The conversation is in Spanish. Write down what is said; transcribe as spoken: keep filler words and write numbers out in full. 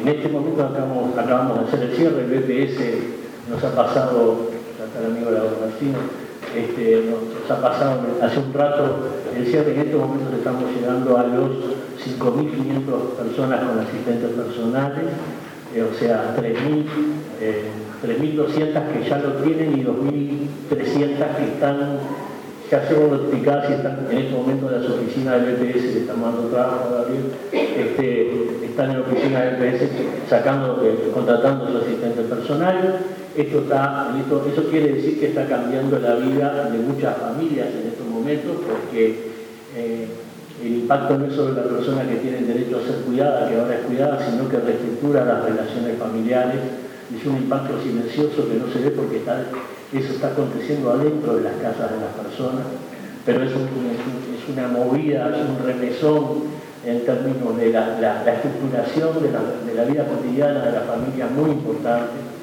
En este momento acabamos, acabamos de hacer el cierre, el B P S nos ha pasado, ya está el amigo de la Marcina, este, nos ha pasado hace un rato el cierre. En estos momentos estamos llegando a los cinco mil quinientas personas con asistentes personales, eh, o sea, tres mil doscientas que ya lo tienen y dos mil trescientas que están ya fueron notificadas y están en este momento en las oficinas del B P S, que estamos dando trabajo a Gabriel, este, están en la oficina del B P S sacando, eh, contratando su asistente personal. Esto está, esto, eso quiere decir que está cambiando la vida de muchas familias en estos momentos, porque eh, el impacto no es solo la persona que tiene el derecho a ser cuidada, que ahora es cuidada, sino que reestructura las relaciones familiares. Es un impacto silencioso que no se ve porque está, eso está aconteciendo adentro de las casas de las personas, pero es, un, es, un, es una movida, es un remesón en términos de la, la, la estructuración de la, de la vida cotidiana de la familia muy importante.